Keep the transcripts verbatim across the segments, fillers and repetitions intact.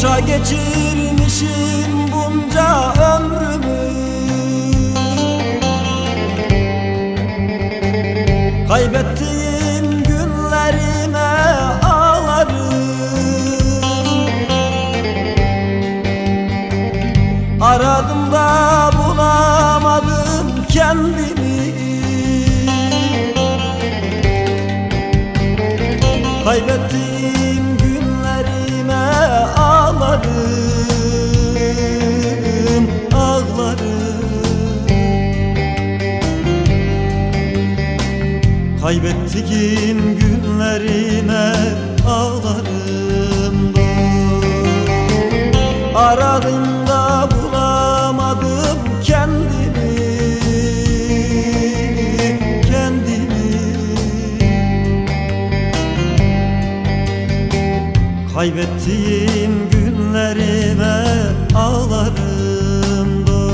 Boşa geçirmişim bunca ömrümü, kaybettiğim günlerime ağlarım. Aradım da bulamadım kendimi, kaybettiğim günlerime ağlarım, ağlarım. Kaybettiğim günlerime ağlarım dost. Aradım da bulamadım kendimi, kendimi. Kaybettiğim günlerime ağlarım dost.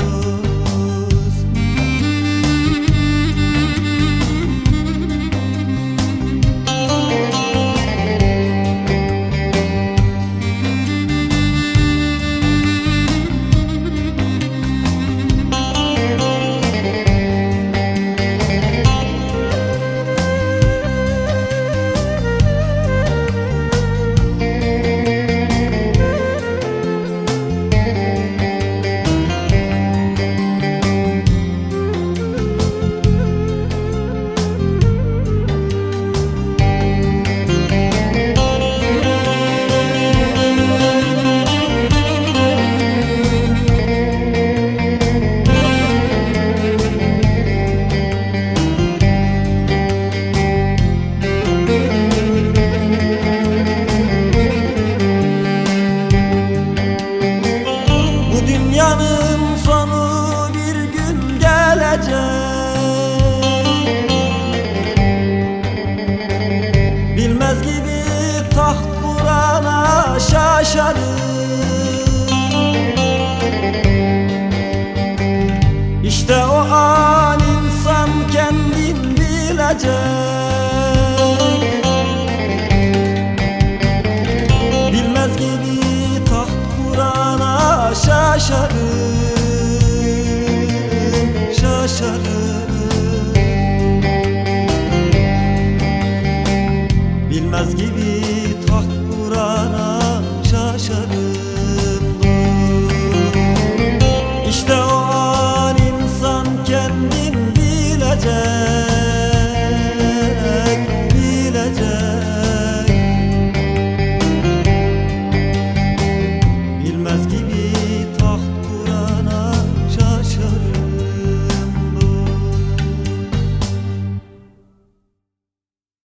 Dünyanın sonu bir gün gelecek, bilmez gibi taht kurana şaşarım. İşte o an insan kendin bilecek, bilmez gibi taht kurana şaşarım, şaşarım. Bilmez gibi